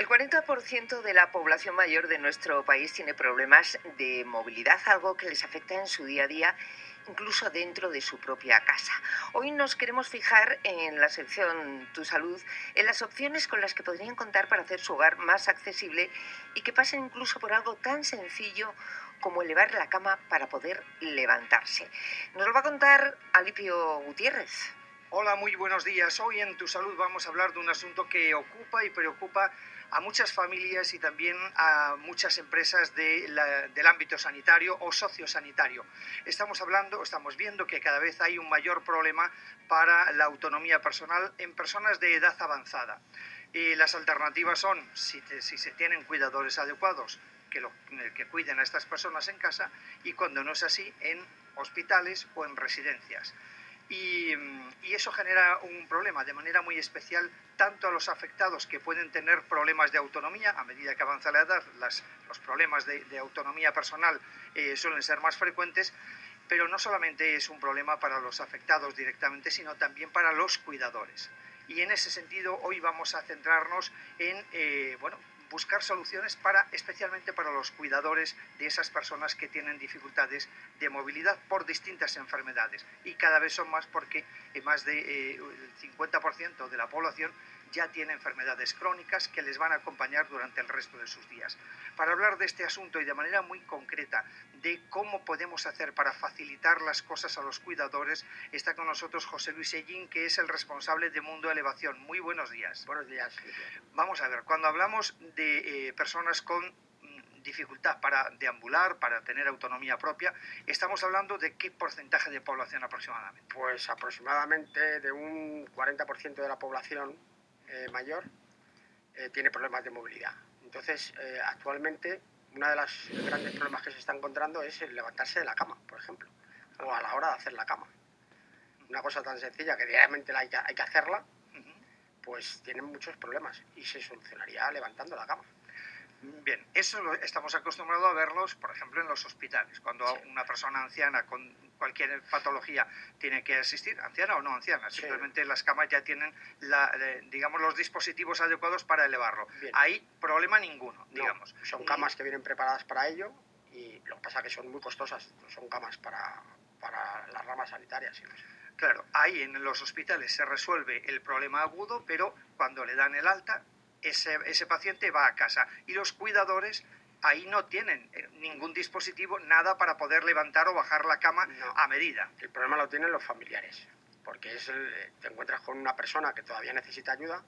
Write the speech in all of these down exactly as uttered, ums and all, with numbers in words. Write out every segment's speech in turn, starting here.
cuarenta por ciento de la población mayor de nuestro país tiene problemas de movilidad, algo que les afecta en su día a día, incluso dentro de su propia casa. Hoy nos queremos fijar en la sección Tu Salud, en las opciones con las que podrían contar para hacer su hogar más accesible y que pasen incluso por algo tan sencillo como elevar la cama para poder levantarse. Nos lo va a contar Alipio Gutiérrez. Hola, muy buenos días. Hoy en Tu Salud vamos a hablar de un asunto que ocupa y preocupa a muchas familias y también a muchas empresas de la, del ámbito sanitario o sociosanitario. Estamos hablando, estamos viendo que cada vez hay un mayor problema para la autonomía personal en personas de edad avanzada. Y las alternativas son, si, te, si se tienen cuidadores adecuados, que, lo, que cuiden a estas personas en casa, y cuando no es así, en hospitales o en residencias. Y, y eso genera un problema de manera muy especial tanto a los afectados, que pueden tener problemas de autonomía a medida que avanza la edad. Las, los problemas de, de autonomía personal eh, suelen ser más frecuentes, pero no solamente es un problema para los afectados directamente, sino también para los cuidadores. Y en ese sentido hoy vamos a centrarnos en eh, bueno, buscar soluciones para, especialmente para los cuidadores de esas personas que tienen dificultades de movilidad por distintas enfermedades. Y cada vez son más, porque más del eh, cincuenta por ciento de la población ya tiene enfermedades crónicas que les van a acompañar durante el resto de sus días. Para hablar de este asunto y de manera muy concreta de cómo podemos hacer para facilitar las cosas a los cuidadores, está con nosotros José Luis Sellín, que es el responsable de Mundo Elevación. Muy buenos días. Buenos días. Vamos a ver, cuando hablamos de eh, personas con dificultad para deambular, para tener autonomía propia, estamos hablando de qué porcentaje de población aproximadamente. Pues aproximadamente de un cuarenta por ciento de la población eh, mayor eh, tiene problemas de movilidad. Entonces, eh, actualmente, uno de los grandes problemas que se está encontrando es el levantarse de la cama, por ejemplo, o a la hora de hacer la cama. Una cosa tan sencilla que diariamente hay que, hay que hacerla, pues tienen muchos problemas y se solucionaría levantando la cama. Bien, eso lo estamos acostumbrados a verlos, por ejemplo, en los hospitales. Cuando sí. una persona anciana con cualquier patología tiene que asistir, anciana o no anciana, sí. simplemente las camas ya tienen, la, eh, digamos, los dispositivos adecuados para elevarlo. Bien. Ahí problema ninguno, no, digamos. Son camas que vienen preparadas para ello, y lo que pasa es que son muy costosas, son camas para, para las ramas sanitarias. ¿Sí? Claro, ahí en los hospitales se resuelve el problema agudo, pero cuando le dan el alta, Ese, ese paciente va a casa y los cuidadores ahí no tienen ningún dispositivo, nada para poder levantar o bajar la cama no. a medida. El problema lo tienen los familiares, porque es el, te encuentras con una persona que todavía necesita ayuda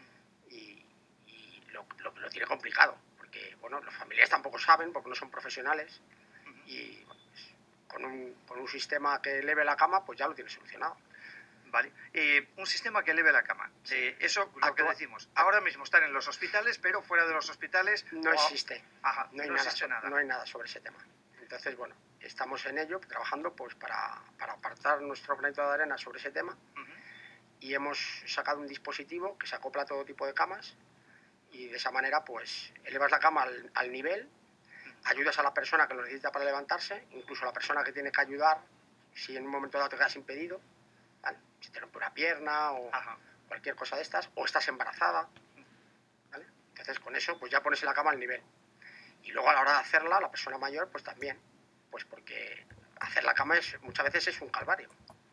y, y lo, lo, lo tiene complicado, porque bueno, los familiares tampoco saben, porque no son profesionales, uh-huh. y bueno, pues, con, un, con un sistema que eleve la cama, pues ya lo tiene solucionado. Vale. Eh, un sistema que eleve la cama. Sí. Eh, eso es lo que decimos. Ahora mismo están en los hospitales, pero fuera de los hospitales no o... existe. Ajá, no, hay no nada, existe nada. No hay nada sobre ese tema. Entonces, bueno, estamos en ello, trabajando pues para, para apartar nuestro granito de arena sobre ese tema. Uh-huh. Y hemos sacado un dispositivo que se acopla a todo tipo de camas y de esa manera pues elevas la cama al, al nivel, uh-huh. ayudas a la persona que lo necesita para levantarse, incluso a la persona que tiene que ayudar si en un momento dado te quedas impedido. ¿Vale? Si te rompe una pierna o Ajá. cualquier cosa de estas, o estás embarazada, ¿vale? Entonces con eso pues ya pones la cama al nivel. Y luego a la hora de hacerla, la persona mayor pues también, pues porque hacer la cama es, muchas veces es un calvario.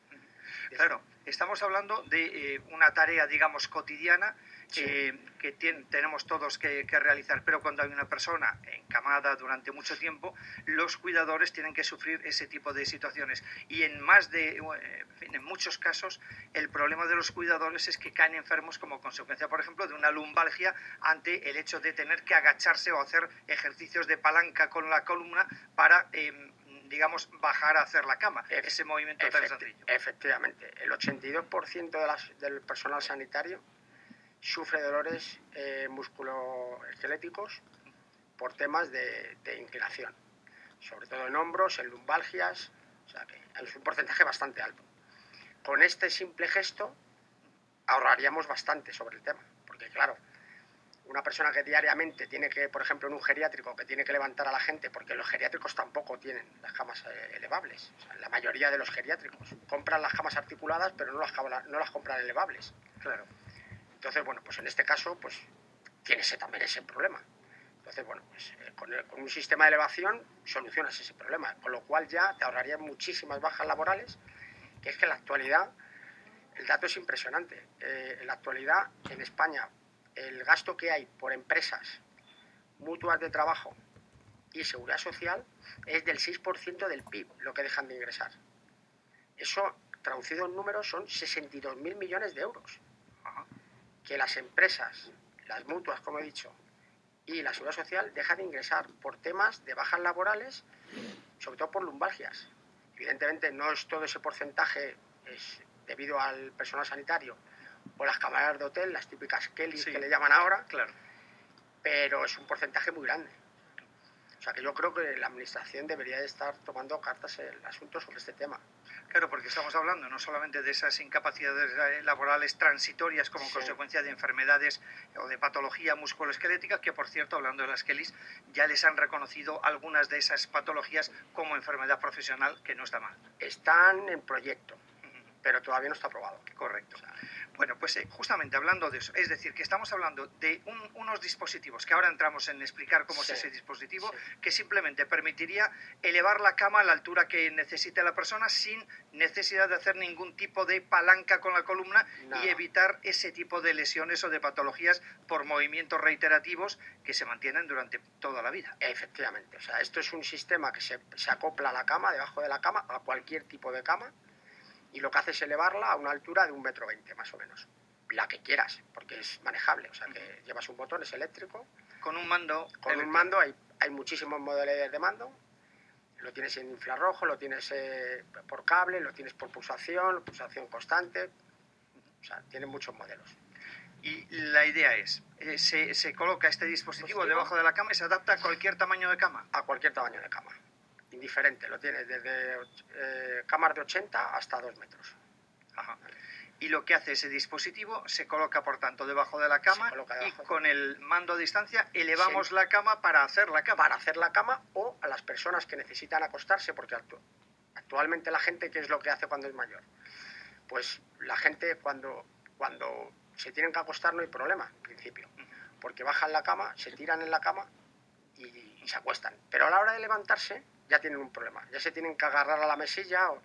Claro, estamos hablando de eh, una tarea, digamos, cotidiana, sí. eh, que tiene, tenemos todos que, que realizar, pero cuando hay una persona encamada durante mucho tiempo, los cuidadores tienen que sufrir ese tipo de situaciones. Y en más de, eh, en, fin, en muchos casos, el problema de los cuidadores es que caen enfermos como consecuencia, por ejemplo, de una lumbalgia ante el hecho de tener que agacharse o hacer ejercicios de palanca con la columna para... Eh, digamos, bajar a hacer la cama, Efe, ese movimiento efecti- tan sencillo. Efectivamente, el ochenta y dos por ciento de las, del personal sanitario sufre dolores eh, musculoesqueléticos por temas de, de inclinación, sobre todo en hombros, en lumbalgias, o sea que es un porcentaje bastante alto. Con este simple gesto ahorraríamos bastante sobre el tema, porque claro, una persona que diariamente tiene que, por ejemplo, en un geriátrico, que tiene que levantar a la gente, porque los geriátricos tampoco tienen las camas eh, elevables. O sea, la mayoría de los geriátricos compran las camas articuladas, pero no las, no las compran elevables. Claro. Entonces, bueno, pues en este caso, pues tiene ese, también ese problema. Entonces, bueno, pues eh, con, el, con un sistema de elevación solucionas ese problema, con lo cual ya te ahorrarías muchísimas bajas laborales, que es que en la actualidad el dato es impresionante. Eh, en la actualidad, en España, el gasto que hay por empresas, mutuas de trabajo y seguridad social es del seis por ciento del P I B, lo que dejan de ingresar. Eso, traducido en números, son sesenta y dos mil millones de euros. Que las empresas, las mutuas, como he dicho, y la seguridad social dejan de ingresar por temas de bajas laborales, sobre todo por lumbalgias. Evidentemente, no es todo ese porcentaje es debido al personal sanitario o las camareras de hotel, las típicas Kellys sí, que le llaman ahora, claro, pero es un porcentaje muy grande. O sea que yo creo que la Administración debería de estar tomando cartas en el asunto sobre este tema. Claro, porque estamos hablando no solamente de esas incapacidades laborales transitorias como sí. consecuencia de enfermedades o de patología musculoesquelética, que por cierto, hablando de las Kellys, ya les han reconocido algunas de esas patologías como enfermedad profesional, que no está mal. Están en proyecto, uh-huh. pero todavía no está aprobado. Correcto. O sea, bueno, pues eh, justamente hablando de eso, es decir, que estamos hablando de un, unos dispositivos, que ahora entramos en explicar cómo sí. es ese dispositivo, sí. que simplemente permitiría elevar la cama a la altura que necesite la persona sin necesidad de hacer ningún tipo de palanca con la columna Nada. y evitar ese tipo de lesiones o de patologías por movimientos reiterativos que se mantienen durante toda la vida. Efectivamente, o sea, esto es un sistema que se, se acopla a la cama, debajo de la cama, a cualquier tipo de cama, y lo que hace es elevarla a una altura de un metro veinte más o menos, la que quieras, porque es manejable, o sea que llevas un botón, es eléctrico. Con un mando. Con eléctrico. un mando, hay, hay muchísimos modelos de mando, lo tienes en infrarrojo, lo tienes eh, por cable, lo tienes por pulsación, pulsación constante, o sea, tiene muchos modelos. Y la idea es, eh, se, se coloca este dispositivo, dispositivo debajo de la cama y se adapta a cualquier tamaño de cama. A cualquier tamaño de cama. Indiferente, lo tienes desde eh, camas de ochenta hasta dos metros. Ajá. Y lo que hace ese dispositivo se coloca, por tanto, debajo de la cama y con el mando a distancia elevamos sí. la cama para hacer la cama. Para hacer la cama o a las personas que necesitan acostarse, porque actu actualmente la gente, ¿qué es lo que hace cuando es mayor? Pues la gente cuando, cuando se tienen que acostar no hay problema, en principio, porque bajan la cama, se tiran en la cama y, y se acuestan. Pero a la hora de levantarse ya tienen un problema, ya se tienen que agarrar a la mesilla o,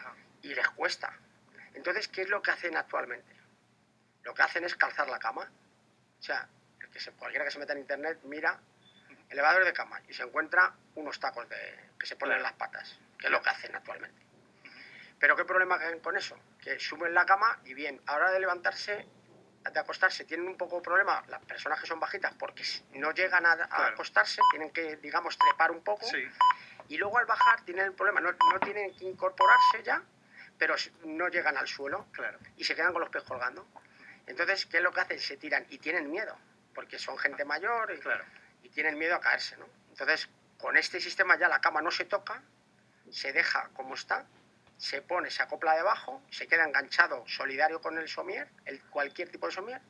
y les cuesta. Entonces, ¿qué es lo que hacen actualmente? Lo que hacen es calzar la cama. O sea, el que se, cualquiera que se meta en internet mira elevadores de cama y se encuentra unos tacos de, que se ponen en las patas, que es lo que hacen actualmente. Pero ¿qué problema hay con eso? Que suben la cama y bien, a la hora de levantarse, de acostarse, tienen un poco de problema las personas que son bajitas porque no llegan a, a claro. acostarse, tienen que, digamos, trepar un poco. Sí. Y luego al bajar tienen el problema, no, no tienen que incorporarse ya, pero no llegan al suelo claro. y se quedan con los pies colgando. Entonces, ¿qué es lo que hacen? Se tiran y tienen miedo, porque son gente mayor y, claro. y tienen miedo a caerse, ¿no? Entonces, con este sistema ya la cama no se toca, se deja como está, se pone, se acopla debajo, se queda enganchado solidario con el somier, el, cualquier tipo de somier,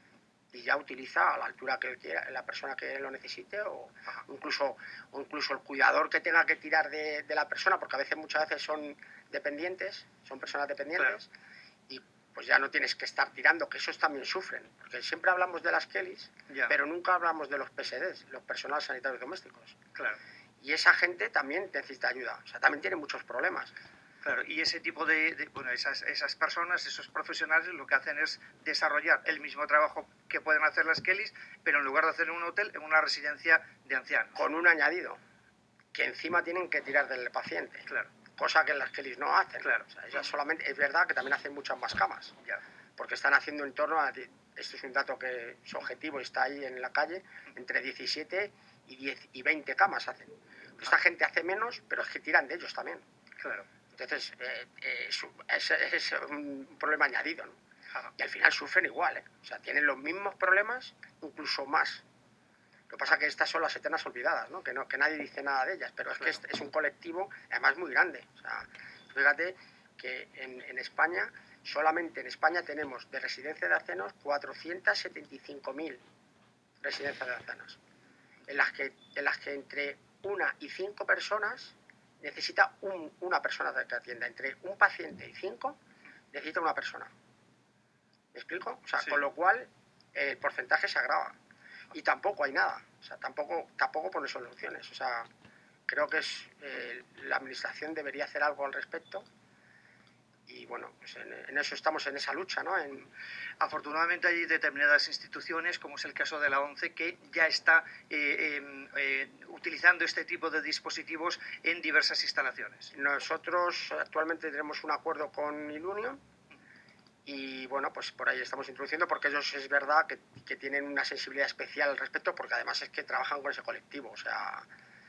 y ya utiliza a la altura que quiera la persona que lo necesite o incluso, o incluso el cuidador que tenga que tirar de, de la persona, porque a veces muchas veces son dependientes, son personas dependientes, claro. y pues ya no tienes que estar tirando, que esos también sufren, porque siempre hablamos de las Kellys, ya. pero nunca hablamos de los P S Ds, los personales sanitarios domésticos. Claro. Y esa gente también necesita ayuda, o sea, también tiene muchos problemas. Claro, y ese tipo de, de bueno, esas, esas personas, esos profesionales, lo que hacen es desarrollar el mismo trabajo que pueden hacer las Kellys, pero en lugar de hacer en un hotel, en una residencia de ancianos. Con un añadido, que encima tienen que tirar del paciente. Claro. Cosa que las Kellys no hacen. Claro. O sea, ellas solamente, es verdad que también hacen muchas más camas. Ya. Porque están haciendo en torno a, esto es un dato que es objetivo y está ahí en la calle, entre diecisiete y, diez, y veinte camas hacen. Esta ah. gente hace menos, pero es que tiran de ellos también. Claro. Entonces, eh, eh, es, es, es un problema añadido, ¿no? Ajá. Y al final sufren igual, ¿eh? O sea, tienen los mismos problemas, incluso más. Lo que pasa es que estas son las eternas olvidadas, ¿no? Que, no, que nadie dice nada de ellas, pero es claro. que es, es un colectivo, además, muy grande. O sea, fíjate que en, en España, solamente en España tenemos de residencia de ancianos cuatrocientas setenta y cinco mil residencias de ancianos, en las que, en las que entre una y cinco personas necesita un, una persona que atienda. Entre un paciente y cinco necesita una persona. ¿Me explico? O sea, sí. Con lo cual el porcentaje se agrava. y tampoco hay nada, o sea, tampoco, tampoco pone soluciones. O sea, creo que es, eh, la administración debería hacer algo al respecto. Y bueno, pues en, en eso estamos, en esa lucha, ¿no? En... Afortunadamente hay determinadas instituciones, como es el caso de la ONCE, que ya está eh, eh, eh, utilizando este tipo de dispositivos en diversas instalaciones. Nosotros actualmente tenemos un acuerdo con Ilunion y bueno, pues por ahí estamos introduciendo, porque ellos es verdad que, que tienen una sensibilidad especial al respecto, porque además es que trabajan con ese colectivo, o sea...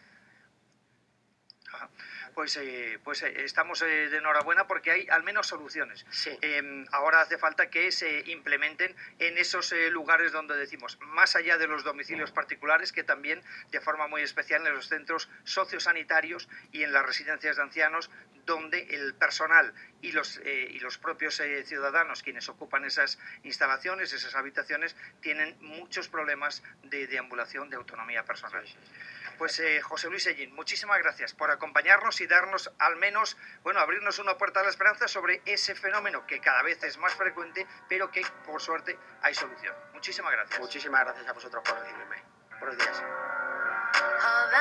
Pues, eh, pues eh, estamos eh, de enhorabuena porque hay al menos soluciones. Sí. Eh, ahora hace falta que se implementen en esos eh, lugares donde decimos, más allá de los domicilios particulares, que también de forma muy especial en los centros sociosanitarios y en las residencias de ancianos, donde el personal y los, eh, y los propios eh, ciudadanos, quienes ocupan esas instalaciones, esas habitaciones, tienen muchos problemas de deambulación, de autonomía personal. Sí, sí, sí. Pues eh, José Luis Sellín, muchísimas gracias por acompañarnos y darnos al menos, bueno, abrirnos una puerta a la esperanza sobre ese fenómeno que cada vez es más frecuente, pero que por suerte hay solución. Muchísimas gracias. Muchísimas gracias a vosotros por recibirme. Buenos días.